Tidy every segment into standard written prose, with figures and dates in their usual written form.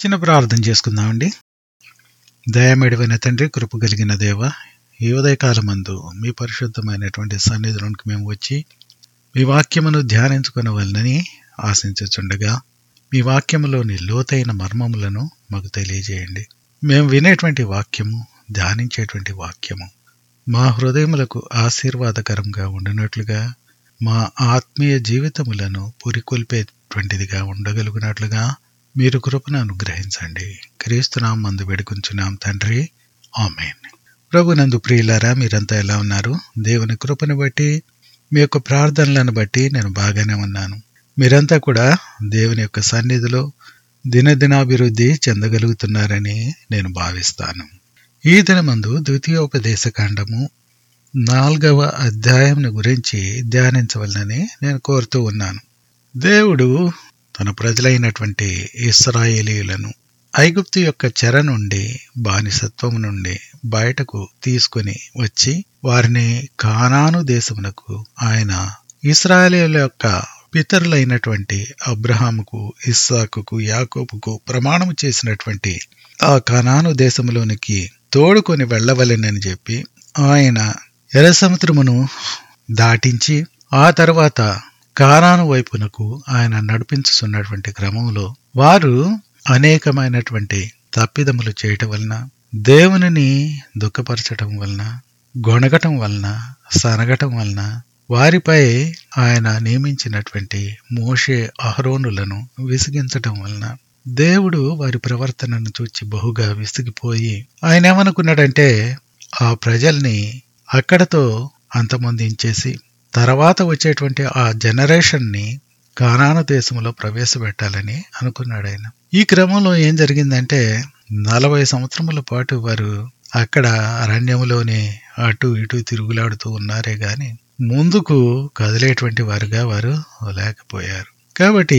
చిన్న ప్రార్థన చేసుకుందామండి. దయామేడివైన తండ్రి, కృప కలిగిన దేవ, ఈ ఉదయకాలమందు మీ పరిశుద్ధమైనటువంటి సన్నిధిలోనికి మేము వచ్చి మీ వాక్యమును ధ్యానించుకొనవలనని ఆశించుచుండగా మీ వాక్యములోని లోతైన మర్మములను మాకు తెలియజేయండి. మేము వినేటువంటి వాక్యము, ధ్యానించేటువంటి వాక్యము మా హృదయములకు ఆశీర్వాదకరంగా ఉండినట్లుగా, మా ఆత్మీయ జీవితములను పురికొల్పేటువంటిదిగా ఉండగలుగునట్లుగా మీరు కృపను అనుగ్రహించండి. క్రీస్తునామందు వేడుకొంచున్నాం తండ్రి, ఆమేన్. ప్రభునందు ప్రియులారా, మీరంతా ఎలా ఉన్నారు? దేవుని కృపను బట్టి, మీ యొక్క ప్రార్థనలను బట్టి నేను బాగానే ఉన్నాను. మీరంతా కూడా దేవుని యొక్క సన్నిధిలో దినదినాభివృద్ధి చెందగలుగుతున్నారని నేను భావిస్తాను. ఈ దినమందు ద్వితీయోపదేశకాండము 4వ అధ్యాయం గురించి ధ్యానించవలనని నేను కోరుతూ ఉన్నాను. దేవుడు తన ప్రజలైనటువంటి ఇశ్రాయేలీయులను ఐగుప్తు యొక్క చెర నుండి, బానిసత్వం నుండి బయటకు తీసుకుని వచ్చి వారిని కానాను దేశమునకు ఆయన ఇశ్రాయేలీయుల యొక్క పితరులైనటువంటి అబ్రహాముకు, ఇస్సాకుకు, యాకోబుకు ప్రమాణము చేసినటువంటి ఆ కానాను దేశములోనికి తోడుకొని వెళ్ళవలెనని చెప్పి ఆయన ఎర్ర సముద్రమును దాటించి ఆ తర్వాత కానాను వైపునకు ఆయన నడిపించుతున్నటువంటి క్రమంలో వారు అనేకమైనటువంటి తప్పిదములు చేయటం వలన, దేవునిని దుఃఖపరచటం వలన, గొణగటం వలన, సనగటం వలన వారిపై ఆయన నియమించినటువంటి మోషే, అహరోనులను విసిగించటం వలన దేవుడు వారి ప్రవర్తనను చూచి బహుగా విసిగిపోయి ఆయన ఏమనుకున్నాడంటే ఆ ప్రజల్ని అక్కడతో అంతమొందించేసి తర్వాత వచ్చేటువంటి ఆ జనరేషన్ ని కానాను దేశంలో ప్రవేశపెట్టాలని అనుకున్నాడు ఆయన. ఈ క్రమంలో ఏం జరిగిందంటే 40 సంవత్సరముల పాటు వారు అక్కడ అరణ్యములోనే అటు ఇటు తిరుగులాడుతూ ఉన్నారే గాని ముందుకు కదిలేటువంటి వారుగా వారు లేకపోయారు. కాబట్టి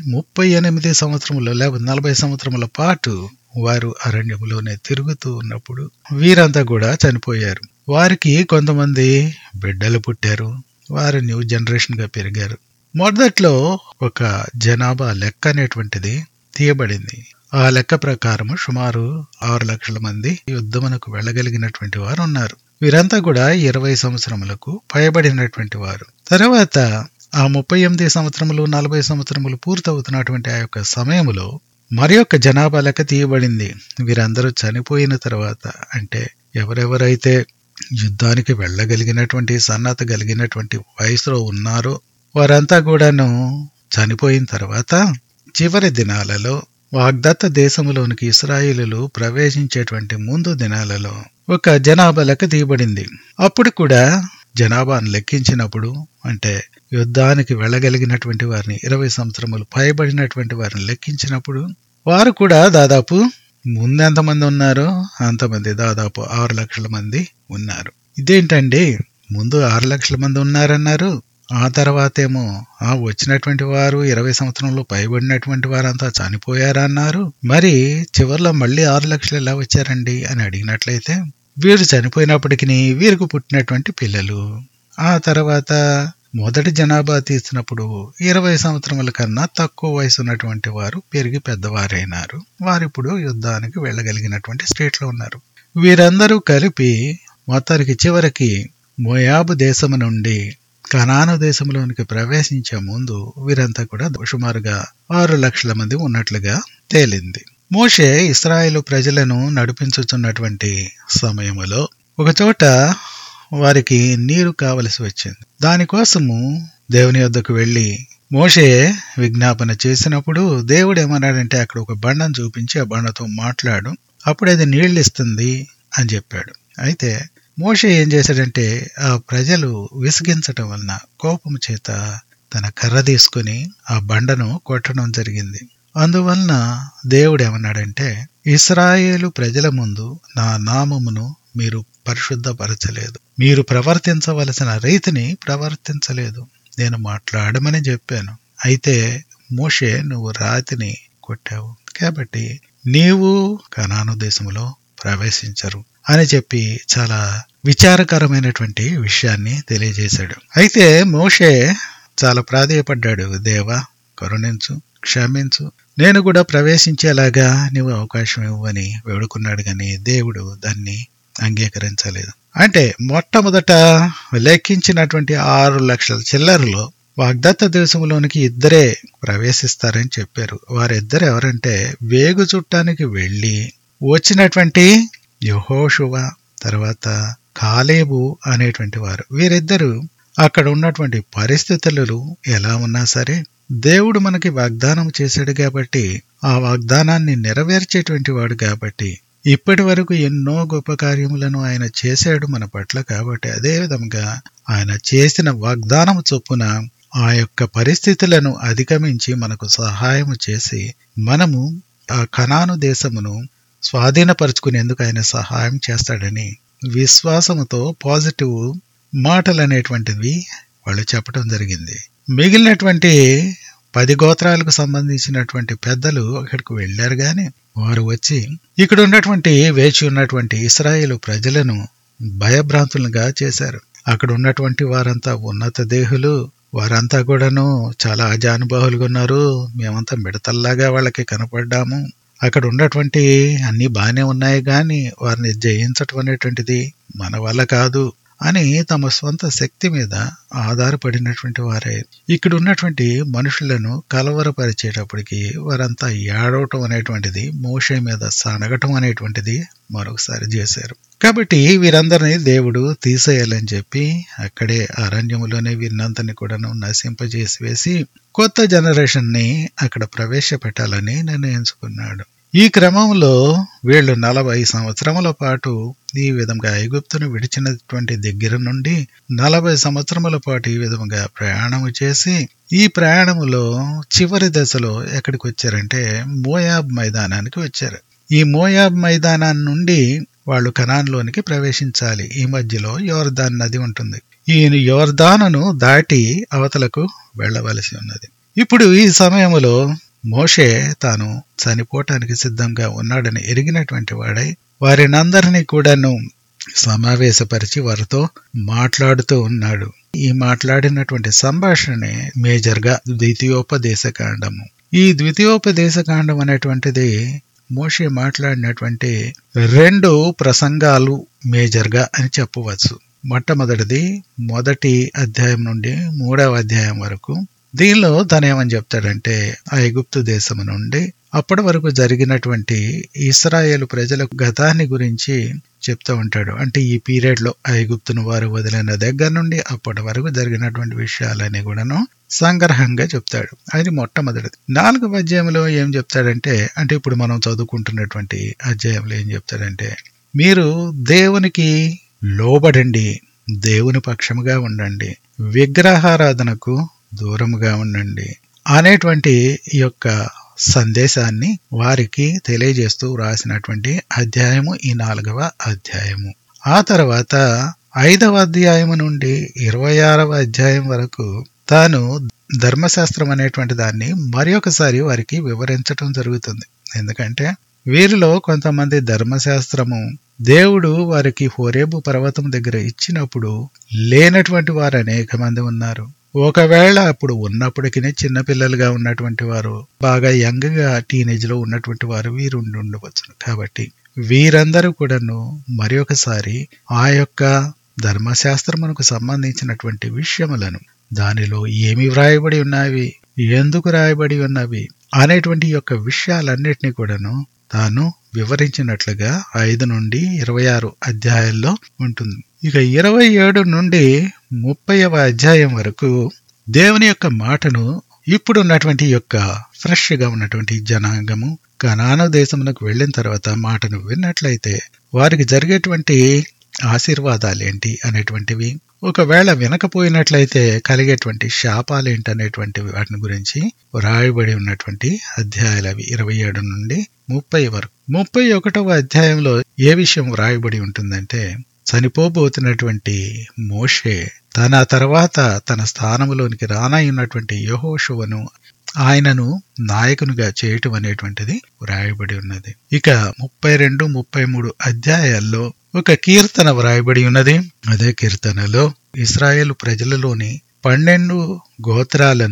38 సంవత్సరములు లేక 40 సంవత్సరముల పాటు వారు అరణ్యములోనే తిరుగుతూ ఉన్నప్పుడు వీరంతా కూడా చనిపోయారు. వారికి కొంతమంది బిడ్డలు పుట్టారు. వారు న్యూ జనరేషన్ గా పెరిగారు. మొదట్లో ఒక జనాభా లెక్క అనేటువంటిది తీయబడింది. ఆ లెక్క ప్రకారం సుమారు 6 లక్షల మంది యుద్ధమునకు వెళ్ళగలిగినటువంటి వారు ఉన్నారు. వీరంతా కూడా 20 సంవత్సరములకు పైబడినటువంటి వారు. తర్వాత ఆ 38 సంవత్సరములు 40 సంవత్సరములు పూర్తవుతున్నటువంటి ఆ యొక్క సమయంలో మరి యొక్క జనాభా లెక్క తీయబడింది. వీరందరూ చనిపోయిన తర్వాత, అంటే ఎవరెవరైతే యుద్ధానికి వెళ్ళగలిగినటువంటి సన్నద్ధ కలిగినటువంటి వయసులో ఉన్నారో వారంతా కూడాను చనిపోయిన తర్వాత చివరి దినాలలో వాగ్దత్త దేశములోనికి ఇశ్రాయేలులు ప్రవేశించేటువంటి ముందు దినాలలో ఒక జనాభా లెక్క తీయబడింది. అప్పుడు కూడా జనాభాను లెక్కించినప్పుడు, అంటే యుద్ధానికి వెళ్ళగలిగినటువంటి వారిని 20 సంవత్సరములు పైబడినటువంటి వారిని లెక్కించినప్పుడు వారు కూడా దాదాపు ముందెంతమంది ఉన్నారో అంతమంది, దాదాపు 6 లక్షల మంది ఉన్నారు. ఇదేంటండి, ముందు 6 లక్షల మంది ఉన్నారన్నారు, ఆ తర్వాతేమో వచ్చినటువంటి వారు 20 సంవత్సరంలో పైబడినటువంటి వారంతా చనిపోయారన్నారు, మరి చివరిలో మళ్ళీ 6 లక్షలు ఎలా వచ్చారండి అని అడిగినట్లయితే వీరు చనిపోయినప్పటికీ వీరికి పుట్టినటువంటి పిల్లలు, ఆ తర్వాత మొదటి జనాభా తీసినప్పుడు 20 సంవత్సరముల కన్నా తక్కువ వయసు ఉన్నటువంటి వారు పెరిగి పెద్దవారైనారు. వారిప్పుడు యుద్ధానికి వెళ్ళగలిగినటువంటి స్టేట్ లో ఉన్నారు. వీరందరూ కలిపి మొత్తానికి చివరికి మోయాబు దేశము నుండి కనాను దేశంలోనికి ప్రవేశించే ముందు వీరంతా కూడా సుమారుగా 6 లక్షల మంది ఉన్నట్లుగా తేలింది. మోషే ఇశ్రాయేలు ప్రజలను నడిపించుతున్నటువంటి సమయములో ఒక చోట వారికి నీరు కావలసి వచ్చింది. దానికోసము దేవుని యొద్దకు వెళ్లి మోషే విజ్ఞాపన చేసినప్పుడు దేవుడు ఏమన్నాడంటే అక్కడ ఒక బండను చూపించి ఆ బండతో మాట్లాడు, అప్పుడు అది నీళ్లు ఇస్తుంది అని చెప్పాడు. అయితే మోషే ఏం చేశాడంటే ఆ ప్రజలు విసిగించటం వలన కోపము చేత తన కర్ర తీసుకుని ఆ బండను కొట్టడం జరిగింది. అందువలన దేవుడు ఏమన్నాడంటే ఇశ్రాయేలు ప్రజల ముందు నా నామమును మీరు పరిశుద్ధపరచలేదు, మీరు ప్రవర్తించవలసిన రీతిని ప్రవర్తించలేదు, నేను మాట్లాడమని చెప్పాను, అయితే మోషే నువ్వు రాతిని కొట్టావు, కాబట్టి నీవు కనాను దేశంలో ప్రవేశించరు అని చెప్పి చాలా విచారకరమైనటువంటి విషయాన్ని తెలియజేశాడు. అయితే మోషే చాలా ప్రాధేయపడ్డాడు, దేవా కరుణించు, క్షమించు, నేను కూడా ప్రవేశించేలాగా నీవు అవకాశం ఇవ్వని వేడుకున్నాడు గాని దేవుడు దాన్ని అంగీకరించలేదు. అంటే మొట్టమొదట లెక్కించినటువంటి 6 లక్షల చిల్లరలో వాగ్దత్త దేశంలోనికి ఇద్దరే ప్రవేశిస్తారని చెప్పారు. వారిద్దరు ఎవరంటే వేగు చుట్టానికి వెళ్ళి వచ్చినటువంటి యెహోషువ, తర్వాత కాలేబు అనేటువంటి వారు. వీరిద్దరూ అక్కడ ఉన్నటువంటి పరిస్థితులు ఎలా ఉన్నా సరే దేవుడు మనకి వాగ్దానం చేశాడు కాబట్టి, ఆ వాగ్దానాన్ని నెరవేర్చేటువంటి వాడు కాబట్టి, ఇప్పటి వరకు ఎన్నో గొప్ప కార్యములను ఆయన చేశాడు మన పట్ల. కాబట్టి అదే విధంగా ఆయన చేసిన వాగ్దానం చొప్పున ఆ యొక్క పరిస్థితులను అధిగమించి మనకు సహాయం చేసి మనము ఆ కనాను దేశమును స్వాధీనపరుచుకునేందుకు ఆయన సహాయం చేస్తాడని విశ్వాసముతో పాజిటివ్ మాటలు అనేటువంటివి వాళ్ళు చెప్పడం జరిగింది. మిగిలినటువంటి 10 గోత్రాలకు సంబంధించినటువంటి పెద్దలు అక్కడికి వెళ్ళారు గాని వారు వచ్చి ఇక్కడ ఉన్నటువంటి వేచి ఉన్నటువంటి ఇశ్రాయేలు ప్రజలను భయభ్రాంతులుగా చేశారు. అక్కడ ఉన్నటువంటి వారంతా ఉన్నత దేహులు, వారంతా కూడాను చాలా అజానుబాహులుగా ఉన్నారు. మేమంతా మిడతల్లాగా వాళ్ళకి కనపడ్డాము. అక్కడ ఉన్నటువంటి అన్ని బాగానే ఉన్నాయి గాని వారిని జయించటం అనేటువంటిది మన వల్ల కాదు అని తమ స్వంత శక్తి మీద ఆధారపడినటువంటి వారే ఇక్కడ ఉన్నటువంటి మనుషులను కలవరపరిచేటప్పటికి వారంతా ఏడవటం అనేటువంటిది, మోషే మీద సనగటం అనేటువంటిది మరొకసారి చేశారు. కాబట్టి వీరందరినీ దేవుడు తీసేయాలని చెప్పి అక్కడే అరణ్యములోనే వీరినంతని కూడాను నశింపజేసి వేసి కొత్త జనరేషన్ ని అక్కడ ప్రవేశపెట్టాలని నిర్ణయించుకున్నాడు. ఈ క్రమంలో వీళ్ళు 40 సంవత్సరముల పాటు ఈ విధంగా ఐగుప్తును విడిచినటువంటి దగ్గర నుండి 40 సంవత్సరముల పాటు ఈ విధంగా ప్రయాణము చేసి ఈ ప్రయాణములో చివరి దశలో ఎక్కడికి వచ్చారంటే మోయాబ్ మైదానానికి వచ్చారు. ఈ మోయాబ్ మైదానాన్ని నుండి వాళ్ళు కనాన్లోనికి ప్రవేశించాలి. ఈ మధ్యలో యోర్దాన్ నది ఉంటుంది. ఈ యోర్దానును దాటి అవతలకు వెళ్ళవలసి ఉన్నది. ఇప్పుడు ఈ సమయంలో మోషే తాను చనిపోవటానికి సిద్ధంగా ఉన్నాడని ఎరిగినటువంటి వాడై వారినందరినీ కూడాను సమావేశపరిచి వారితో మాట్లాడుతూ ఉన్నాడు. ఈ మాట్లాడినటువంటి సంభాషణే మేజర్గా ద్వితీయోపదేశకాండము. ఈ ద్వితీయోపదేశకాండం అనేటువంటిది మోషే మాట్లాడినటువంటి 2 ప్రసంగాలు మేజర్గా అని చెప్పవచ్చు. మొట్టమొదటిది 1వ అధ్యాయం నుండి 3వ అధ్యాయం వరకు. దీనిలో తనేమని చెప్తాడంటే ఐగుప్తు దేశము నుండి అప్పటి వరకు జరిగినటువంటి ఇశ్రాయేలు ప్రజల గతాన్ని గురించి చెప్తూ ఉంటాడు. అంటే ఈ పీరియడ్ లో ఐగుప్తును వారు వదిలిన దగ్గర నుండి అప్పటి వరకు జరిగినటువంటి విషయాలని కూడాను సంగ్రహంగా చెప్తాడు. అది మొట్టమొదటిది. 4వ అధ్యాయంలో ఏం చెప్తాడంటే, అంటే ఇప్పుడు మనం చదువుకుంటున్నటువంటి అధ్యాయంలో ఏం చెప్తాడంటే, మీరు దేవునికి లోబడండి, దేవుని పక్షముగా ఉండండి, విగ్రహారాధనకు దూరముగా ఉండండి అనేటువంటి ఈ యొక్క సందేశాన్ని వారికి తెలియజేస్తూ రాసినటువంటి అధ్యాయము ఈ 4వ అధ్యాయము. ఆ తర్వాత 5వ అధ్యాయము నుండి 26వ అధ్యాయం వరకు తాను ధర్మశాస్త్రం అనేటువంటి దాన్ని మరి ఒకసారి వారికి వివరించటం జరుగుతుంది. ఎందుకంటే వీరిలో కొంతమంది ధర్మశాస్త్రము దేవుడు వారికి హోరేబు పర్వతం దగ్గర ఇచ్చినప్పుడు లేనటువంటి వారు అనేక మంది ఉన్నారు. ఒకవేళ అప్పుడు ఉన్నప్పటికీ చిన్నపిల్లలుగా ఉన్నటువంటి వారు, బాగా యంగ్ గా టీనేజ్ లో ఉన్నటువంటి వారు వీరు ఉండవచ్చు. కాబట్టి వీరందరూ కూడాను మరి ఒకసారి ఆ యొక్క ధర్మశాస్త్రమునకు సంబంధించినటువంటి విషయములను, దానిలో ఏమి వ్రాయబడి ఉన్నవి, ఎందుకు రాయబడి ఉన్నవి అనేటువంటి యొక్క విషయాలన్నిటినీ కూడాను తాను వివరించినట్లుగా 5 నుండి 26 అధ్యాయాల్లో ఉంటుంది. ఇక 27 నుండి 30వ అధ్యాయం వరకు దేవుని యొక్క మాటను ఇప్పుడున్నటువంటి యొక్క ఫ్రెష్ గా ఉన్నటువంటి జనాంగము కనాను దేశమునకు వెళ్ళిన తర్వాత మాటను విన్నట్లయితే వారికి జరిగేటువంటి ఆశీర్వాదాలేంటి అనేటువంటివి, ఒకవేళ వినకపోయినట్లయితే కలిగేటువంటి శాపాలేంటి అనేటువంటి వాటిని గురించి రాయబడి ఉన్నటువంటి అధ్యాయాలు అవి 27 నుండి 30 వరకు. 31వ అధ్యాయంలో ఏ విషయం రాయబడి ఉంటుందంటే, చనిపోబోతున్నటువంటి మోషే తన తర్వాత తన స్థానంలోనికి రానయ్యున్నటువంటి యెహోషువను ఆయనను నాయకునిగా చేయటం అనేటువంటిది వ్రాయబడి ఉన్నది. ఇక 32, 33 అధ్యాయాల్లో ఒక కీర్తన వ్రాయబడి ఉన్నది. అదే కీర్తనలో ఇశ్రాయేలు ప్రజలలోని 12 గోత్రాలను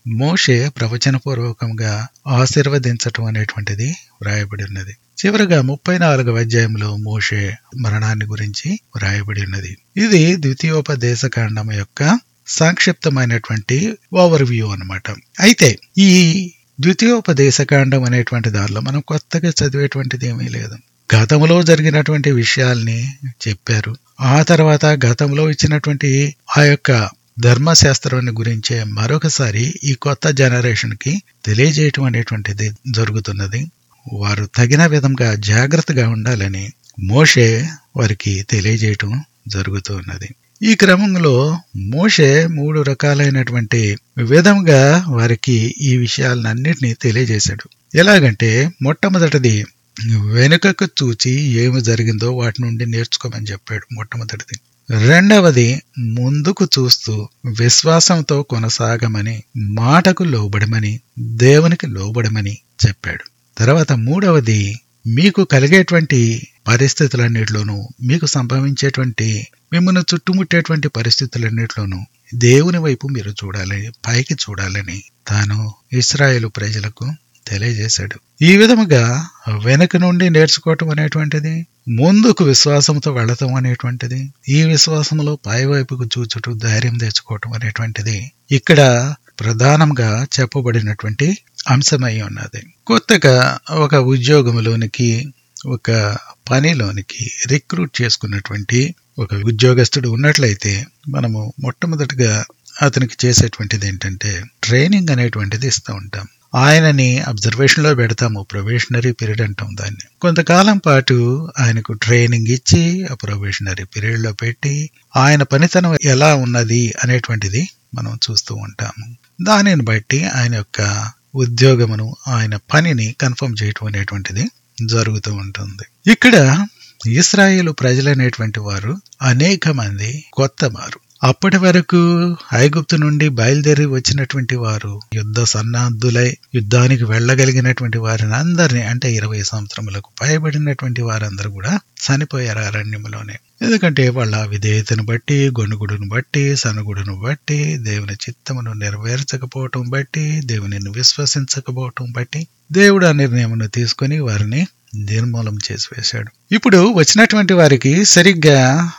మోషే ప్రవచనపూర్వకంగా ఆశీర్వదించటం అనేటువంటిది వ్రాయబడి ఉన్నది. చివరగా 34వ అధ్యాయంలో మోషే మరణాన్ని గురించి వ్రాయబడి ఉన్నది. ఇది ద్వితీయోపదేశకాండం యొక్క సంక్షిప్తమైనటువంటి ఓవర్ వ్యూ అన్నమాట. అయితే ఈ ద్వితీయోపదేశకాండం అనేటువంటి దానిలో మనం కొత్తగా చదివేటువంటిది ఏమీ లేదు. గతంలో జరిగినటువంటి విషయాల్ని చెప్పారు. ఆ తర్వాత గతంలో ఇచ్చినటువంటి ఆ యొక్క ధర్మశాస్త్రాన్ని గురించే మరొకసారి ఈ కొత్త జనరేషన్ కి తెలియజేయటం అనేటువంటిది జరుగుతున్నది. వారు తగిన విధంగా జాగ్రత్తగా ఉండాలని మోషే వారికి తెలియజేయటం జరుగుతూ ఉన్నది. ఈ క్రమంలో మోషే 3 రకాలైనటువంటి విధంగా వారికి ఈ విషయాలన్నింటినీ తెలియజేశాడు. ఎలాగంటే మొట్టమొదటిది వెనుకకు చూచి ఏమి జరిగిందో వాటి నుండి నేర్చుకోమని చెప్పాడు. మొట్టమొదటిది. రెండవది ముందుకు చూస్తూ విశ్వాసంతో కొనసాగమని, మాటకు లోబడమని, దేవునికి లోబడమని చెప్పాడు. తర్వాత మూడవది మీకు కలిగేటువంటి పరిస్థితులన్నిటిలోనూ, మీకు సంభవించేటువంటి మిమ్మల్ని చుట్టుముట్టేటువంటి పరిస్థితులన్నిటిలోనూ దేవుని వైపు మీరు చూడాలని, పైకి చూడాలని తాను ఇశ్రాయేలు ప్రజలకు తెలియజేశాడు. ఈ విధముగా వెనక నుండి నేర్చుకోవటం అనేటువంటిది, ముందుకు విశ్వాసంతో వెళటం అనేటువంటిది, ఈ విశ్వాసంలో పైవైపుకు చూచుటూ ధైర్యం తెచ్చుకోవటం అనేటువంటిది ఇక్కడ ప్రధానంగా చెప్పబడినటువంటి అంశమై ఉన్నది. కొత్తగా ఒక ఉద్యోగంలోనికి, ఒక పనిలోనికి రిక్రూట్ చేసుకున్నటువంటి ఒక ఉద్యోగస్తుడు ఉన్నట్లయితే మనము మొట్టమొదటిగా అతనికి చేసేటువంటిది ఏంటంటే ట్రైనింగ్ అనేటువంటిది ఇస్తూ ఉంటాం. ఆయనని అబ్జర్వేషన్ లో పెడతాము. ప్రొబేషనరీ పీరియడ్ అంటాం దాన్ని. కొంతకాలం పాటు ఆయనకు ట్రైనింగ్ ఇచ్చి ఆ ప్రొబేషనరీ పీరియడ్ లో పెట్టి ఆయన పనితనం ఎలా ఉన్నది అనేటువంటిది మనం చూస్తూ ఉంటాము. దానిని బట్టి ఆయన యొక్క ఉద్యోగమును, ఆయన పనిని కన్ఫర్మ్ చేయటం అనేటువంటిది జరుగుతూ ఉంటుంది. ఇక్కడ ఇశ్రాయేలు ప్రజలనేటువంటి వారు అనేక మంది కొత్త వారు. అప్పటి వరకు ఐగుప్తు నుండి బయలుదేరి వచ్చినటువంటి వారు యుద్ధ సన్నాద్ధులై యుద్ధానికి వెళ్ళగలిగినటువంటి వారిని అందరినీ, అంటే 20 సంవత్సరములకు పైబడినటువంటి వారందరూ కూడా చనిపోయారు అరణ్యంలోనే. ఎందుకంటే వాళ్ళ విధేయతను బట్టి, గొనుగుడును బట్టి, సనుగుడును బట్టి, దేవుని చిత్తమును నెరవేర్చకపోవటం బట్టి, దేవునిని విశ్వసించకపోవటం బట్టి దేవుడు ఆ నిర్ణయమును తీసుకుని వారిని నిర్మూలం చేసి వేశాడు. ఇప్పుడు వచ్చినటువంటి వారికి సరిగ్గా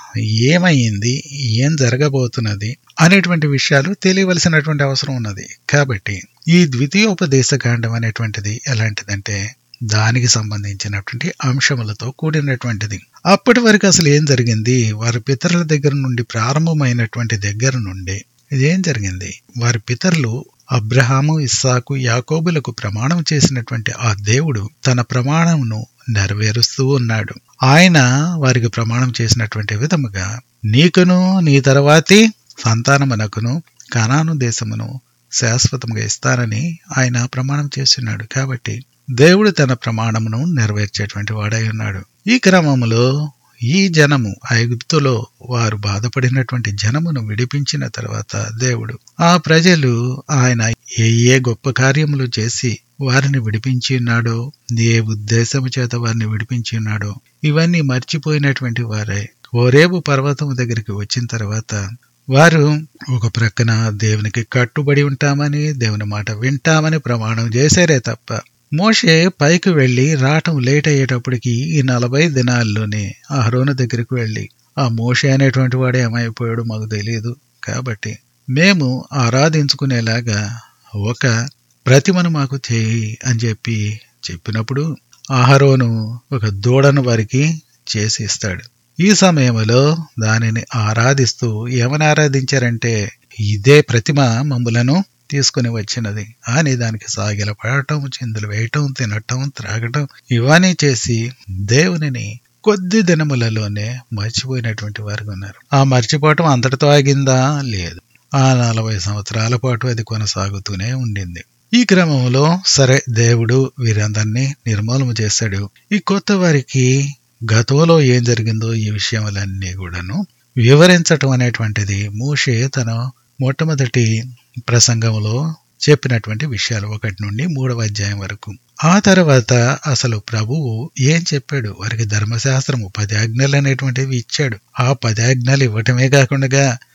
ఏమైంది, ఏం జరగబోతున్నది అనేటువంటి విషయాలు తెలియవలసినటువంటి అవసరం ఉన్నది. కాబట్టి ఈ ద్వితీయోపదేశకాండం అనేటువంటిది ఎలాంటిదంటే దానికి సంబంధించినటువంటి అంశములతో కూడినటువంటిది. అప్పటి వరకు అసలు ఏం జరిగింది, వారి పితరుల దగ్గర నుండి ప్రారంభమైనటువంటి దగ్గర నుండి ఇదేం జరిగింది, వారి పితరులు అబ్రహాము, ఇస్సాకు, యాకోబులకు ప్రమాణం చేసినటువంటి ఆ దేవుడు తన ప్రమాణమును నెరవేరుస్తూ ఉన్నాడు. ఆయన వారికి ప్రమాణం చేసినటువంటి విధముగా నీకును నీ తర్వాతి సంతానమునకును కనాను దేశమును శాశ్వతంగా ఇస్తానని ఆయన ప్రమాణం చేస్తున్నాడు. కాబట్టి దేవుడు తన ప్రమాణమును నెరవేర్చేటువంటి వాడై ఉన్నాడు. ఈ క్రమంలో ఈ జనము, ఐగుప్తులో వారు బాధపడినటువంటి జనమును విడిపించిన తర్వాత దేవుడు ఆ ప్రజలు ఆయన ఏ గొప్ప కార్యములు చేసి వారిని విడిపించి ఉన్నాడో, ఏ ఉద్దేశము చేత వారిని విడిపించి ఉన్నాడో ఇవన్నీ మర్చిపోయినటువంటి వారే హోరేబు పర్వతం దగ్గరికి వచ్చిన తర్వాత వారు ఒక ప్రక్కన దేవునికి కట్టుబడి ఉంటామని, దేవుని మాట వింటామని ప్రమాణం చేశారే తప్ప మోషే పైకి వెళ్లి రావటం లేట్ అయ్యేటప్పటికి ఈ 40 దినాల్లోనే అహరోను దగ్గరికి వెళ్లి ఆ మోషే అనేటువంటి వాడు ఏమైపోయాడో మాకు తెలియదు, కాబట్టి మేము ఆరాధించుకునేలాగా ఒక ప్రతిమను మాకు చేయి అని చెప్పినప్పుడు అహరోను ఒక దూడను వారికి చేసి ఇస్తాడు. ఈ సమయంలో దానిని ఆరాధిస్తూ ఏమని ఆరాధించారంటే ఇదే ప్రతిమ మమ్ములను తీసుకుని వచ్చినది అని దానికి సాగిల పడటం, చిందులు వేయటం, తినటం, త్రాగటం ఇవన్నీ చేసి దేవునిని కొద్ది దినములలోనే మర్చిపోయినటువంటి వారు ఉన్నారు. ఆ మర్చిపోవటం అంతటితో ఆగిందా? లేదు. ఆ 40 సంవత్సరాల పాటు అది కొనసాగుతూనే ఉండింది. ఈ క్రమంలో సరే దేవుడు వీరందరినీ నిర్మూలన చేశాడు. ఈ కొత్త వారికి గతంలో ఏం జరిగిందో ఈ విషయములన్నీ కూడాను వివరించటం అనేటువంటిది మోషే తన మొట్టమొదటి ప్రసంగంలో చెప్పినటువంటి విషయాలు 1 నుండి 3వ అధ్యాయం వరకు. ఆ తర్వాత అసలు ప్రభువు ఏం చెప్పాడు, వారికి ధర్మశాస్త్రము 10 ఆజ్ఞలు అనేటువంటివి ఇచ్చాడు. ఆ 10 ఆజ్ఞలు ఇవ్వటమే కాకుండా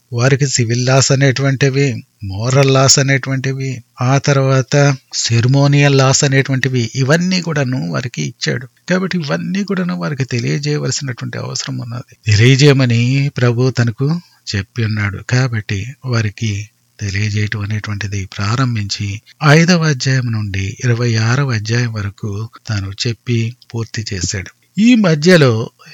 వారికి సివిల్ లాస్ అనేటువంటివి, మోరల్ లాస్ అనేటువంటివి, ఆ తర్వాత సెరిమోనియల్ లాస్ అనేటువంటివి, ఇవన్నీ కూడాను వారికి ఇచ్చాడు. కాబట్టి ఇవన్నీ కూడాను వారికి తెలియజేయవలసినటువంటి అవసరం ఉన్నది. తెలియజేయమని ప్రభు తనకు చెప్పి ఉన్నాడు. కాబట్టి వారికి తెలియజేయటం అనేటువంటిది ప్రారంభించి 5వ అధ్యాయం నుండి 26వ అధ్యాయం వరకు తాను చెప్పి పూర్తి చేశాడు. ఈ మధ్యలో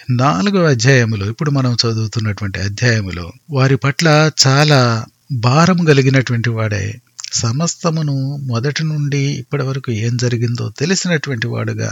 4వ అధ్యాయములో, ఇప్పుడు మనం చదువుతున్నటువంటి అధ్యాయములో వారి పట్ల చాలా భారం కలిగినటువంటి వాడే, సమస్తమును మొదటి నుండి ఇప్పటి వరకు ఏం జరిగిందో తెలిసినటువంటి వాడుగా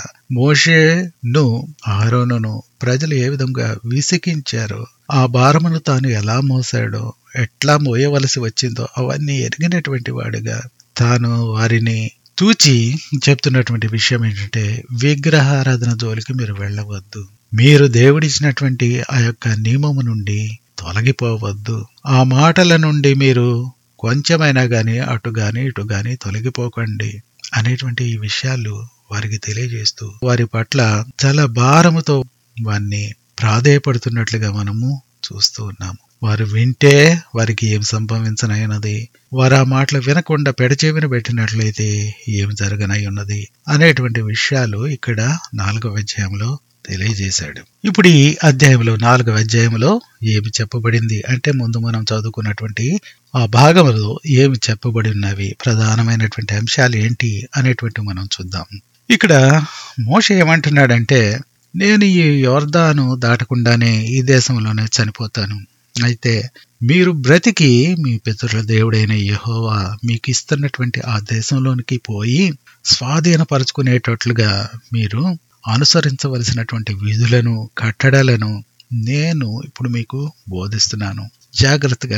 మోషేను, అహరోనును ప్రజలు ఏ విధంగా విసికించారో, ఆ భారమును తాను ఎలా మోసాడో, ఎట్లా మోయవలసి వచ్చిందో అవన్నీ ఎరిగినటువంటి వాడుగా తాను వారిని తూచి చెప్తున్నటువంటి విషయం ఏంటంటే, విగ్రహారాధన జోలికి మీరు వెళ్ళవద్దు, మీరు దేవుడిచ్చినటువంటి ఆ యొక్క నియమము నుండి తొలగిపోవద్దు, ఆ మాటల నుండి మీరు కొంచెమైనా గాని అటు గాని ఇటు గాని తొలగిపోకండి అనేటువంటి ఈ విషయాలు వారికి తెలియజేస్తూ వారి పట్ల చాలా భారముతో వారిని ప్రాధేయపడుతున్నట్లుగా మనము చూస్తూ ఉన్నాము. వారు వింటే వారికి ఏం సంభవించనైనది, వారు ఆ మాటలు వినకుండా పెడచెవిన పెట్టినట్లయితే ఏం జరగనై ఉన్నది అనేటువంటి విషయాలు ఇక్కడ 4వ అధ్యాయంలో తెలియజేశాడు. ఇప్పుడు ఈ అధ్యాయంలో 4వ అధ్యాయంలో ఏమి చెప్పబడింది అంటే, ముందు మనం చదువుకున్నటువంటి ఆ భాగంలో ఏమి చెప్పబడి ఉన్నవి, ప్రధానమైనటువంటి అంశాలు ఏంటి అనేటువంటి మనం చూద్దాం. ఇక్కడ మోషే ఏమంటున్నాడంటే, నేను ఈ యొర్దాను దాటకుండానే ఈ దేశంలోనే చనిపోతాను. అయితే మీరు బ్రతికి మీ పితరుల దేవుడైన యెహోవా మీకు ఇస్తున్నటువంటి ఆ దేశంలోనికి పోయి స్వాధీనపరుచుకునేటట్లుగా మీరు అనుసరించవలసినటువంటి విధులను, కట్టడలను నేను ఇప్పుడు మీకు బోధిస్తున్నాను. జాగ్రత్తగా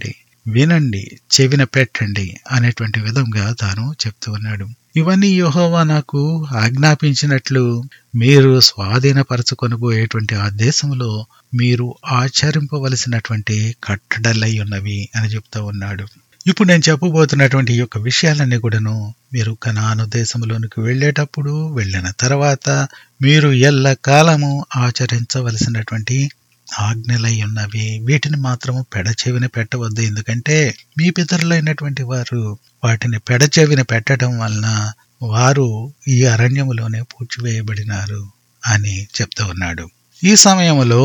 వినండి, చెవిన పెట్టండి అనేటువంటి విధంగా తాను చెప్తూ ఉన్నాడు. ఇవన్నీ యెహోవా నాకు ఆజ్ఞాపించినట్లు మీరు స్వాధీనపరచుకొనబోయేటువంటి ఆ దేశంలో మీరు ఆచరింపవలసినటువంటి కట్టడలై ఉన్నవి అని చెప్తూ ఉన్నాడు. ఇప్పుడు నేను చెప్పబోతున్నటువంటి ఈ యొక్క విషయాలన్నీ కూడాను మీరు కనాను దేశంలోనికి వెళ్ళేటప్పుడు, వెళ్ళిన తర్వాత మీరు ఎల్లకాలము ఆచరించవలసినటువంటి ఆజ్ఞలై ఉన్నవి. వీటిని మాత్రము పెడచెవిన పెట్టవద్దు, ఎందుకంటే మీ పితరులైనటువంటి వారు వాటిని పెడచెవిన పెట్టడం వలన వారు ఈ అరణ్యములోనే పూడ్చివేయబడినారు అని చెప్తూ ఉన్నాడు. ఈ సమయంలో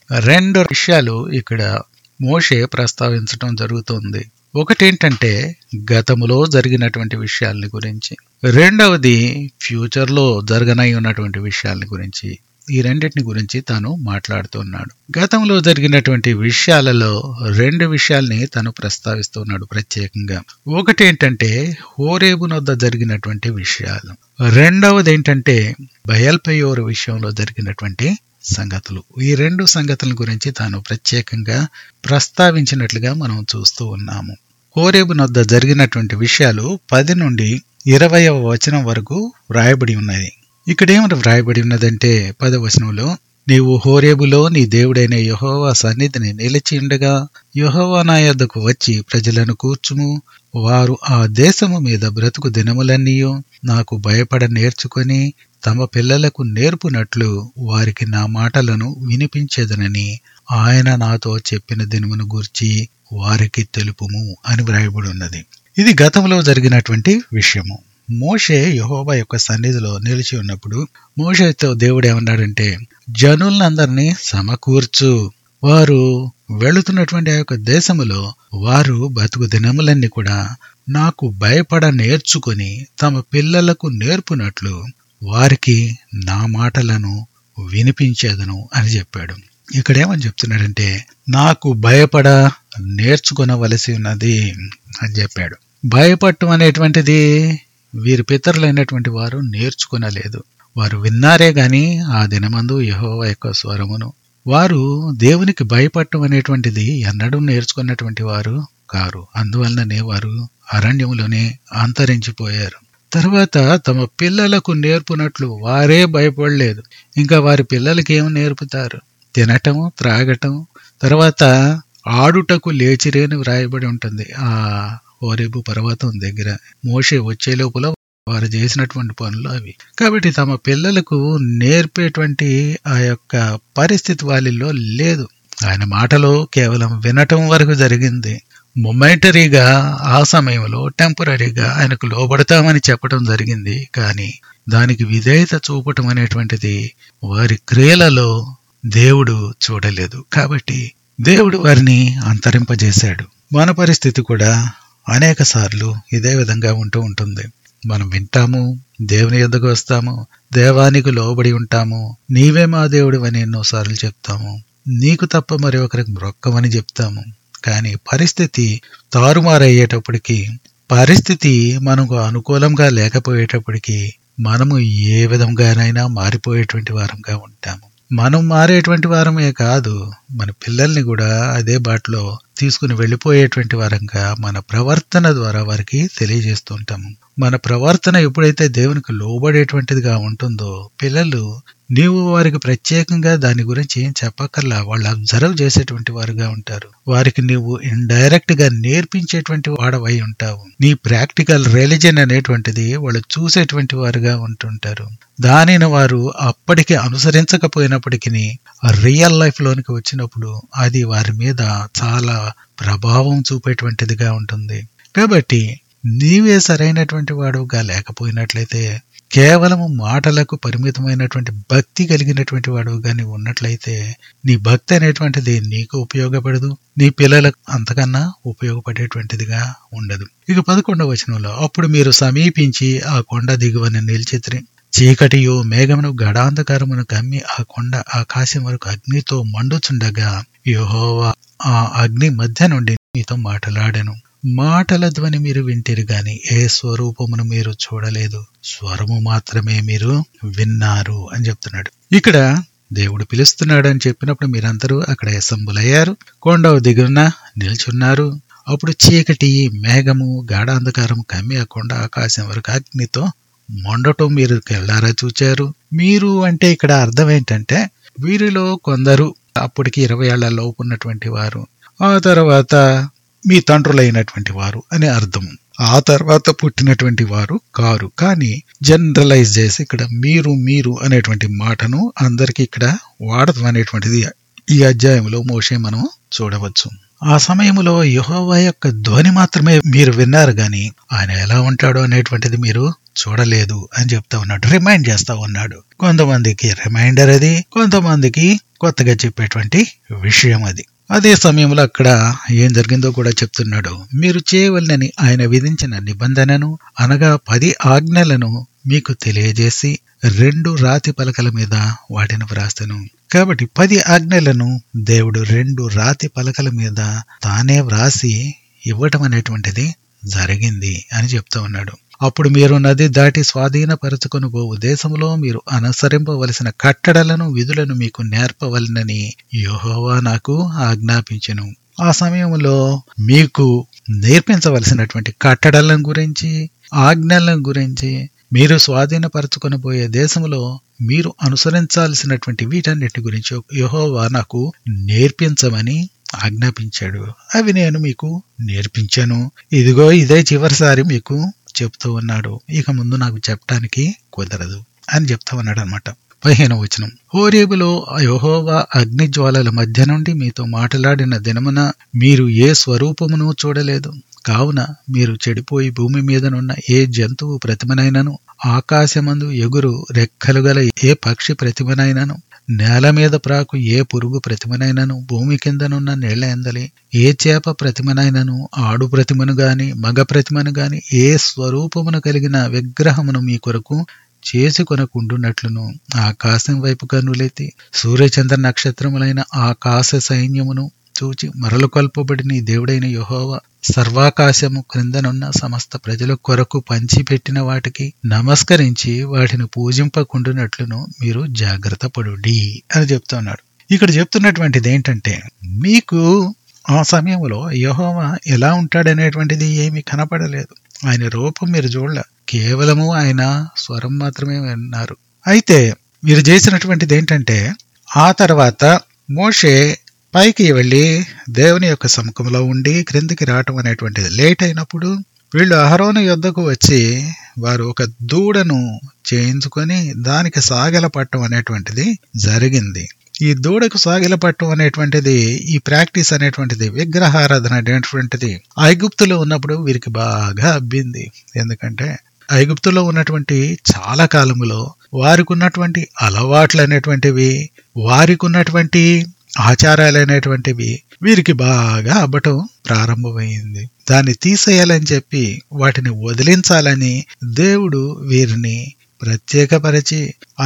2 విషయాలు ఇక్కడ మోషే ప్రస్తావించడం జరుగుతుంది. ఒకటేంటంటే గతములో జరిగినటువంటి విషయాల గురించి, రెండవది ఫ్యూచర్లో జరగనై ఉన్నటువంటి విషయాల గురించి. ఈ రెండింటిని గురించి తాను మాట్లాడుతున్నాడు. గతంలో జరిగినటువంటి విషయాలలో 2 విషయాల్ని తాను ప్రస్తావిస్తున్నాడు ప్రత్యేకంగా. ఒకటేంటంటే హోరేబు నొద్ద జరిగినటువంటి విషయాలు, రెండవది ఏంటంటే బయల్పెయోరు విషయంలో జరిగినటువంటి సంగతులు. ఈ 2 సంగతుల గురించి తాను ప్రత్యేకంగా ప్రస్తావించినట్లుగా మనం చూస్తూ ఉన్నాము. హోరేబు నొద్ద జరిగినటువంటి విషయాలు 10 నుండి 20వ వచనం వరకు వ్రాయబడి ఉన్నది. ఇక్కడేమని వ్రాయబడి ఉన్నదంటే 10వ వచనంలో, నీవు హోరేబులో నీ దేవుడైన యెహోవా సన్నిధిని నిలిచి ఉండగా యెహోవా నా యొద్దకు వచ్చి ప్రజలను కూర్చుము, వారు ఆ దేశము మీద బ్రతుకు దినములన్నీయు నాకు భయపడ నేర్చుకొని తమ పిల్లలకు నేర్పునట్లు వారికి నా మాటలను వినిపించేదనని ఆయన నాతో చెప్పిన దినమును గూర్చి వారికి తెలుపుము అని వ్రాయబడి ఉన్నది. ఇది గతంలో జరిగినటువంటి విషయము. మోషే యెహోవా యొక్క సన్నిధిలో నిలిచి ఉన్నప్పుడు మోషేతో దేవుడు ఏమన్నాడంటే, జనులందరినీ సమకూర్చు, వారు వెళుతున్నటువంటి ఆ యొక్క దేశములో వారు బతుకు దినములన్నీ కూడా నాకు భయపడ నేర్చుకొని తమ పిల్లలకు నేర్పునట్లు వారికి నా మాటలను వినిపించేదను అని చెప్పాడు. ఇక్కడేమని చెప్తున్నాడంటే, నాకు భయపడ నేర్చుకొనవలసి ఉన్నది అని చెప్పాడు. భయపడటం అనేటువంటిది వీరి పితరులైనటువంటి వారు నేర్చుకొనలేదు. వారు విన్నారే గాని ఆ దినమందు యెహోవా యొక్క స్వరమును. వారు దేవునికి భయపడటం అనేటువంటిది ఎన్నడూ నేర్చుకున్నటువంటి వారు కారు. అందువలననే వారు అరణ్యములోనే అంతరించిపోయారు. తర్వాత తమ పిల్లలకు నేర్పునట్లు వారే భయపడలేదు. ఇంకా వారి పిల్లలకి ఏమి నేర్పుతారు? తినటం, త్రాగటం, తర్వాత ఆడుటకు లేచిరేని వ్రాయబడి ఉంటుంది ఆ హోరేబు పర్వతం దగ్గర. మోషే వచ్చే లోపల వారు చేసినటువంటి పనులు అవి. కాబట్టి తమ పిల్లలకు నేర్పేటువంటి ఆ యొక్క పరిస్థితి వాళ్ళలో లేదు. ఆయన మాటలు కేవలం వినటం వరకు జరిగింది. మొమెంటరీగా ఆ సమయంలో టెంపరీగా ఆయనకు లోబడతామని చెప్పడం జరిగింది. కానీ దానికి విధేయత చూపటం అనేటువంటిది వారి క్రియలలో దేవుడు చూడలేదు. కాబట్టి దేవుడు వారిని అంతరింపజేశాడు. మన పరిస్థితి కూడా అనేక సార్లు ఇదే విధంగా ఉంటూ ఉంటుంది. మనం వింటాము, దేవుని యొద్దకు వస్తాము, దేవానికి లోబడి ఉంటాము, నీవే మా దేవుడు అని ఎన్నోసార్లు చెప్తాము, నీకు తప్ప మరి ఒకరికి మొక్కమని చెప్తాము. కానీ పరిస్థితి తారుమారయ్యేటప్పటికీ, పరిస్థితి మనకు అనుకూలంగా లేకపోయేటప్పటికీ మనము ఏ విధంగానైనా మారిపోయేటువంటి వారంగా ఉంటాము. మనం మారేటువంటి వారమే కాదు, మన పిల్లల్ని కూడా అదే బాటలో తీసుకుని వెళ్ళిపోయేటువంటి వారంగా మన ప్రవర్తన ద్వారా వారికి తెలియజేస్తుంటాము. మన ప్రవర్తన ఎప్పుడైతే దేవునికి లోబడేటువంటిదిగా ఉంటుందో, పిల్లలు నీవు వారికి ప్రత్యేకంగా దాని గురించి ఏం చెప్పక్కర్లా, వాళ్ళు అబ్జర్వ్ చేసేటువంటి వారుగా ఉంటారు. వారికి నీవు ఇండైరెక్ట్ గా నేర్పించేటువంటి వాడవై ఉంటావు. నీ ప్రాక్టికల్ రిలీజన్ అనేటువంటిది వాళ్ళు చూసేటువంటి వారుగా ఉంటుంటారు. దానిని వారు అప్పటికి అనుసరించకపోయినప్పటికీ రియల్ లైఫ్ లోనికి వచ్చినప్పుడు అది వారి మీద చాలా ప్రభావం చూపేటువంటిదిగా ఉంటుంది. కాబట్టి నీవే సరైనటువంటి వాడుగా లేకపోయినట్లయితే, కేవలము మాటలకు పరిమితమైనటువంటి భక్తి కలిగినటువంటి వాడుగా నీవు ఉన్నట్లయితే, నీ భక్తి అనేటువంటిది నీకు ఉపయోగపడదు, నీ పిల్లలకు అంతకన్నా ఉపయోగపడేటువంటిదిగా ఉండదు. ఇక 11వ వచనంలో, అప్పుడు మీరు సమీపించి ఆ కొండ దిగువన నిలిచితిరి, చీకటియు మేఘమును గడాంధకారమును కమ్మి ఆ కొండ ఆకాశం వరకు అగ్నితో మండుచుండగా యెహోవా ఆ అగ్ని మధ్య నుండి మీతో మాటలాడెను. మాటల ధ్వని మీరు వింటిరి గాని ఏ స్వరూపమును మీరు చూడలేదు, స్వరము మాత్రమే మీరు విన్నారు అని చెప్తున్నాడు. ఇక్కడ దేవుడు పిలుస్తున్నాడు అని చెప్పినప్పుడు మీరందరూ అక్కడ అసెంబుల్ కొండ దిగున నిల్చున్నారు. అప్పుడు చీకటి మేఘము గాఢాంధకారము కమ్మి ఆ కొండ ఆకాశం వరకు అగ్నితో మండటం మీరు కళ్ళారా చూచారు. మీరు అంటే ఇక్కడ అర్థం ఏంటంటే, వీరిలో కొందరు అప్పటికి 20 ఏళ్ల లోపు ఉన్నటువంటి వారు, ఆ తర్వాత మీ తండ్రులైనటువంటి వారు అని అర్థం. ఆ తర్వాత పుట్టినటువంటి వారు కారు. కానీ జనరలైజ్ చేసి ఇక్కడ మీరు అనేటువంటి మాటను అందరికి ఇక్కడ వాడటం అనేటువంటిది ఈ అధ్యాయంలో మోషే మనం చూడవచ్చు. ఆ సమయంలో యెహోవా యొక్క ధ్వని మాత్రమే మీరు విన్నారు గాని ఆయన ఎలా ఉంటాడో అనేటువంటిది మీరు చూడలేదు అని చెప్తా ఉన్నాడు, రిమైండ్ చేస్తా ఉన్నాడు. కొంతమందికి రిమైండర్ అది, కొంతమందికి కొత్తగా చెప్పేటువంటి విషయం అది. అదే సమయంలో అక్కడ ఏం జరిగిందో కూడా చెప్తున్నాడు. మీరు చేయవలనని ఆయన విధించిన నిబంధనను అనగా 10 ఆజ్ఞలను మీకు తెలియజేసి 2 రాతి పలకల మీద వాటిని వ్రాసెను. కాబట్టి 10 ఆజ్ఞలను దేవుడు 2 రాతి పలకల మీద తానే వ్రాసి ఇవ్వటం అనేటువంటిది జరిగింది అని చెప్తా ఉన్నాడు. అప్పుడు మీరు నది దాటి స్వాధీనపరచుకొని పోవు దేశంలో మీరు అనుసరింపవలసిన కట్టడలను విధులను మీకు నేర్పవలనని యెహోవా నాకు ఆజ్ఞాపించెను. ఆ సమయంలో మీకు నేర్పించవలసినటువంటి కట్టడలను గురించి, ఆజ్ఞలను గురించి, మీరు స్వాధీనపరచుకొని పోయే దేశంలో మీరు అనుసరించాల్సినటువంటి వీటన్నిటి గురించి యెహోవా నాకు నేర్పించమని ఆజ్ఞాపించాడు. అవి నేను మీకు నేర్పించాను. ఇదిగో ఇదే చివరిసారి మీకు చెప్తూ ఉన్నాడు, ఇక ముందు నాకు చెప్పడానికి కుదరదు అని చెప్తా ఉన్నాడు అనమాట. 15వ వచనం, హోరేబులో యెహోవా అగ్నిజ్వాలల మధ్య నుండి మీతో మాట్లాడిన దినమున మీరు ఏ స్వరూపమును చూడలేదు. కావున మీరు చెడిపోయి భూమి మీదనున్న ఏ జంతువు ప్రతిమనైనను, ఆకాశమందు ఎగురు రెక్కలు గల ఏ పక్షి ప్రతిమనైనను, నేల మీద ప్రాకు ఏ పురుగు ప్రతిమనైనను, భూమి కిందనున్న నీళ్ల ఎందలి ఏ చేప ప్రతిమనైనను, ఆడు ప్రతిమను గాని మగ ప్రతిమను గాని ఏ స్వరూపమును కలిగిన విగ్రహమును మీ కొరకు చేసుకొనకుండునట్లును ఆకాశం వైపు కన్నులెత్తి సూర్యచంద్ర నక్షత్రములైన ఆకాశ సైన్యమును చూచి మరలు కొల్పబడిన దేవుడైన యెహోవా సర్వాకాశము క్రిందనున్న సమస్త ప్రజల కొరకు పంచిపెట్టిన వాటికి నమస్కరించి వాటిని పూజింపకుండునట్లును మీరు జాగ్రత్త పడుడి అని చెప్తున్నాడు. ఇక్కడ చెప్తున్నటువంటిది ఏంటంటే, మీకు ఆ సమయంలో యెహోవా ఎలా ఉంటాడనేటువంటిది ఏమీ కనపడలేదు. ఆయన రూపం మీరు చూడలే, కేవలము ఆయన స్వరం మాత్రమే విన్నారు. అయితే మీరు చేసినటువంటిది ఏంటంటే, ఆ తర్వాత మోషే పైకి వెళ్ళి దేవుని యొక్క సముఖంలో ఉండి క్రిందికి రావటం అనేటువంటిది లేట్ అయినప్పుడు వీళ్ళు అహరోను యొద్దకు వచ్చి వారు ఒక దూడను చేయించుకొని దానికి సాగల పట్టడం అనేటువంటిది జరిగింది. ఈ దూడకు సాగిలపట్టం అనేటువంటిది, ఈ ప్రాక్టీస్ అనేటువంటిది, విగ్రహారాధన అనేటువంటిది ఐగుప్తులో ఉన్నప్పుడు వీరికి బాగా అబ్బింది. ఎందుకంటే ఐగుప్తులో ఉన్నటువంటి చాలా కాలములో వారికి ఉన్నటువంటి అలవాట్లు అనేటువంటివి, వారికి ఉన్నటువంటి ఆచారాలు అనేటువంటివి వీరికి బాగా అబ్బటం ప్రారంభమైంది. దాన్ని తీసేయాలని చెప్పి, వాటిని వదిలించాలని దేవుడు వీరిని ప్రత్యేకపరిచి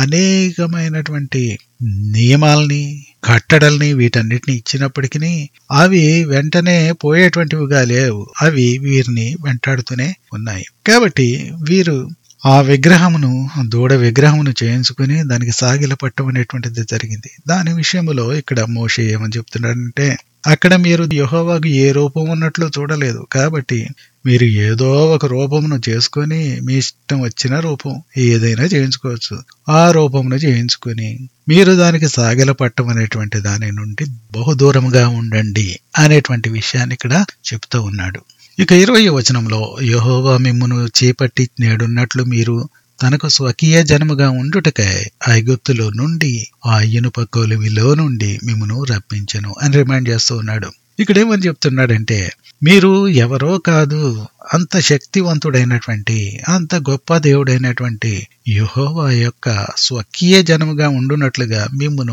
అనేకమైనటువంటి నియమాల్ని, కట్టడల్ని, వీటన్నిటిని ఇచ్చినప్పటికీ అవి వెంటనే పోయేటువంటివిగా లేవు. అవి వీరిని వెంటాడుతూనే ఉన్నాయి. కాబట్టి వీరు ఆ విగ్రహమును, దూడ విగ్రహమును చేయించుకుని దానికి సాగిల పట్టం అనేటువంటిది జరిగింది. దాని విషయంలో ఇక్కడ మోషే ఏమని చెప్తున్నాడంటే, అక్కడ మీరు యెహోవాకు ఏ రూపం ఉన్నట్లు చూడలేదు, కాబట్టి మీరు ఏదో ఒక రూపమును చేసుకొని మీ ఇష్టం వచ్చిన రూపం ఏదైనా చేయించుకోవచ్చు. ఆ రూపమును చేయించుకొని మీరు దానికి సాగిల పట్టం అనేటువంటి దాని నుండి బహుదూరంగా ఉండండి అనేటువంటి విషయాన్ని ఇక్కడ చెప్తూ ఉన్నాడు. ఇక 20వ వచనంలో, యెహోవా మిమ్మును చేపట్టి నేడున్నట్లు మీరు తనకు స్వకీయ జనముగా ఉండుటకై ఐగుప్తులో నుండి ఆ ఇనుప కొలిమిలో నుండి మిమ్మును రప్పించెను అని రిమైండ్ చేస్తూ ఉన్నాడు. ఇక్కడేమని చెప్తున్నాడంటే, మీరు ఎవరో కాదు, అంత శక్తివంతుడైనటువంటి, అంత గొప్ప దేవుడైనటువంటి యెహోవా యొక్క స్వకీయ జనముగా ఉండునట్లుగా మిమ్మును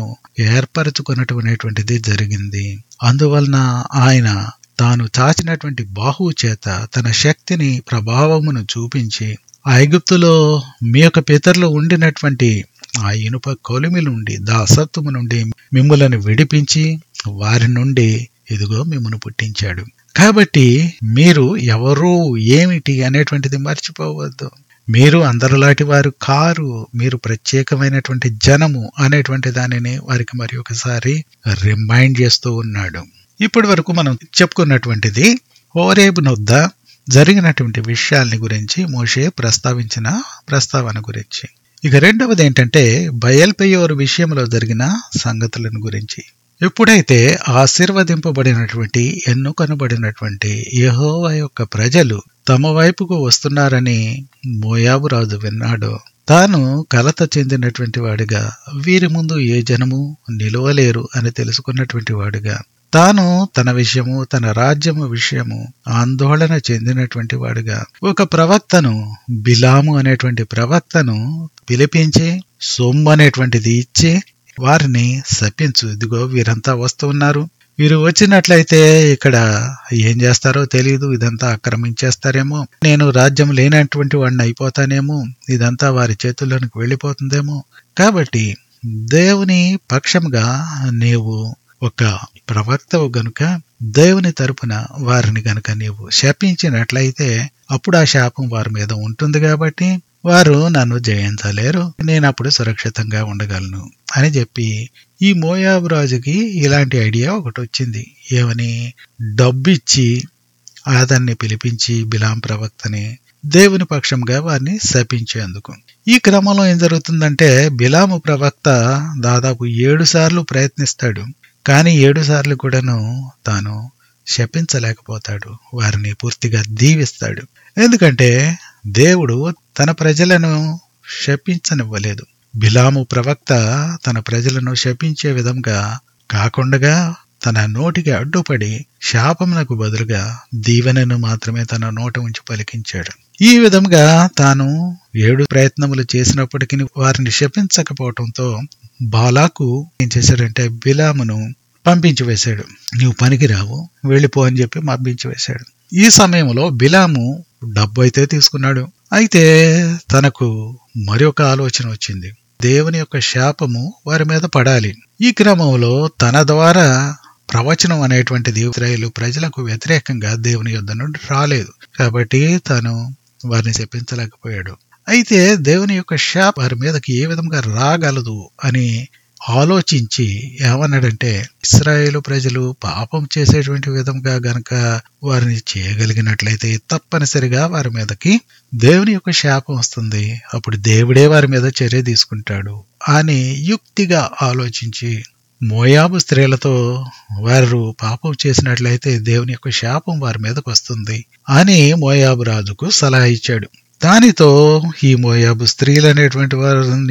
ఏర్పరచుకున్నటువంటిది జరిగింది. అందువలన ఆయన తాను చాచినటువంటి బాహువు చేత తన శక్తిని, ప్రభావమును చూపించి ఐగుప్తులో మీ యొక్క పితరులు ఉండినటువంటి ఆ ఇనుప కొలిమి నుండి, దాసత్వము నుండి మిమ్ములను విడిపించి వారి నుండి ఇదిగో మిమ్మును పుట్టించాడు. కాబట్టి మీరు ఎవరు, ఏమిటి అనేటువంటిది మర్చిపోవద్దు. మీరు అందరిలాంటి వారు కారు, మీరు ప్రత్యేకమైనటువంటి జనము అనేటువంటి దానిని వారికి మరి ఒకసారి రిమైండ్ చేస్తూ ఉన్నాడు. ఇప్పటి వరకు మనం చెప్పుకున్నటువంటిది హోరేబు నొద్ద జరిగినటువంటి విషయాల్ని గురించి, మోషే ప్రస్తావించిన ప్రస్తావన గురించి. ఇక రెండవది ఏంటంటే, బయల్పెయోరు విషయంలో జరిగిన సంగతులను గురించి. ఎప్పుడైతే ఆశీర్వదింపబడినటువంటి, ఎన్నుకొనబడినటువంటి యెహోవా యొక్క ప్రజలు తమ వైపుకు వస్తున్నారని మోయాబు రాజు విన్నాడో, తాను కలత చెందినటువంటి వాడిగా, వీరి ముందు ఏ జనము నిలవలేరు అని తెలుసుకున్నటువంటి వాడిగా, తాను తన విషయము, తన రాజ్యము విషయము ఆందోళన చెందినటువంటి వాడుగా ఒక ప్రవక్తను, బిలాము అనేటువంటి ప్రవక్తను పిలిపించి సొమ్ము అనేటువంటిది ఇచ్చి వారిని శపించు. ఇదిగో వీరంతా వస్తున్నారు, వీరు వచ్చినట్లయితే ఇక్కడ ఏం చేస్తారో తెలియదు, ఇదంతా ఆక్రమించేస్తారేమో, నేను రాజ్యం లేనటువంటి వాడిని అయిపోతానేమో, ఇదంతా వారి చేతుల్లోనికి వెళ్ళిపోతుందేమో. కాబట్టి దేవుని పక్షంగా నీవు ఒక ప్రవక్తవు గనుక దేవుని తరపున వారిని గనుక నీవు శపించినట్లయితే అప్పుడు ఆ శాపం వారి మీద ఉంటుంది. కాబట్టి వారు నన్ను జయించలేరు, నేను అప్పుడు సురక్షితంగా ఉండగలను అని చెప్పి ఈ మోయాబు రాజుకి ఇలాంటి ఐడియా ఒకటి వచ్చింది. ఏమని? డబ్బిచ్చి అతన్ని పిలిపించి బిలాం ప్రవక్తని దేవుని పక్షంగా వారిని శపించేందుకు. ఈ క్రమంలో ఏం జరుగుతుందంటే, బిలాము ప్రవక్త దాదాపు 7 సార్లు ప్రయత్నిస్తాడు. కానీ 7 సార్లు కూడాను తాను శపించలేకపోతాడు, వారిని పూర్తిగా దీవిస్తాడు. ఎందుకంటే దేవుడు తన ప్రజలను శపించనివ్వలేదు. బిలాము ప్రవక్త తన ప్రజలను శపించే విధంగా కాకుండా తన నోటికి అడ్డుపడి శాపమునకు బదులుగా దీవెనను మాత్రమే తన నోట ఉంచి పలికించాడు. ఈ విధంగా తాను 7 ప్రయత్నములు చేసినప్పటికీ వారిని శపించకపోవటంతో బాలాకు ఏం చేశాడంటే బిలామును పంపించి వేశాడు. నీవు పనికి రావు, వెళ్ళిపో అని చెప్పి పంపించి వేశాడు. ఈ సమయంలో బిలాము డబ్బు అయితే తీసుకున్నాడు. అయితే తనకు మరి ఒక ఆలోచన వచ్చింది. దేవుని యొక్క శాపము వారి మీద పడాలి. ఈ క్రమంలో తన ద్వారా ప్రవచనం అనేటువంటిది ఇశ్రాయేలు ప్రజలకు వ్యతిరేకంగా దేవుని యొద్ద నుండి రాలేదు. కాబట్టి తాను వారిని శపించలేకపోయాడు. అయితే దేవుని యొక్క శాపం వారి మీదకి ఏ విధంగా రాగలదు అని ఆలోచించి ఏమన్నాడంటే, ఇశ్రాయేలు ప్రజలు పాపం చేసేటువంటి విధంగా గనక వారిని చేయగలిగినట్లయితే తప్పనిసరిగా వారి మీదకి దేవుని యొక్క శాపం వస్తుంది, అప్పుడు దేవుడే వారి మీద చర్య తీసుకుంటాడు అని యుక్తిగా ఆలోచించి మోయాబు స్త్రీలతో వారు పాపం చేసినట్లయితే దేవుని యొక్క శాపం వారి మీదకు వస్తుంది అని మోయాబు రాజుకు సలహా ఇచ్చాడు. దానితో ఈ మోయాబు స్త్రీలు అనేటువంటి వారిని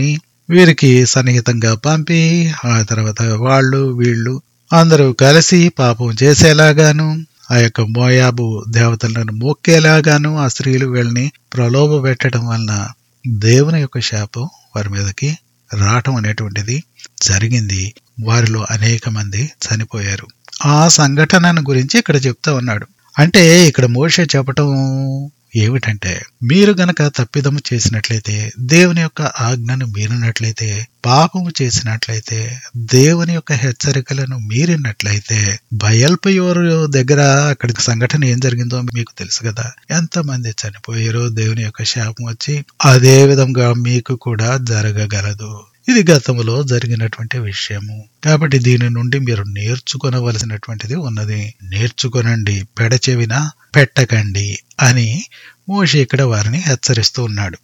వీరికి సన్నిహితంగా పంపి ఆ తర్వాత వాళ్ళు వీళ్ళు అందరూ కలిసి పాపం చేసేలాగాను ఆ యొక్క మోయాబు దేవతలను మొక్కేలాగాను ఆ స్త్రీలు వీళ్ళని ప్రలోభ పెట్టడం వలన దేవుని యొక్క శాపం వారి మీదకి రావటం అనేటువంటిది జరిగింది. వారిలో అనేక మంది చనిపోయారు. ఆ సంఘటనను గురించి ఇక్కడ చెప్తా ఉన్నాడు. అంటే ఇక్కడ మోషే చెప్పటం ఏమిటంటే, మీరు గనక తప్పిదము చేసినట్లయితే, దేవుని యొక్క ఆజ్ఞను మీరినట్లయితే, పాపము చేసినట్లయితే, దేవుని యొక్క హెచ్చరికలను మీరినట్లయితే, బయల్పయోరు దగ్గర అక్కడికి సంఘటన ఏం జరిగిందో మీకు తెలుసు కదా, ఎంతమంది చనిపోయారో, దేవుని యొక్క శాపం వచ్చి అదే విధంగా మీకు కూడా జరగగలదు. ఇది గతంలో జరిగినటువంటి విషయము. కాబట్టి దీని నుండి మీరు నేర్చుకొనవలసినటువంటిది ఉన్నది. నేర్చుకొనండి, పెడచెవిన పెట్టకండి అని మోషే ఇక్కడ వారిని హెచ్చరిస్తూ ఉన్నాడు.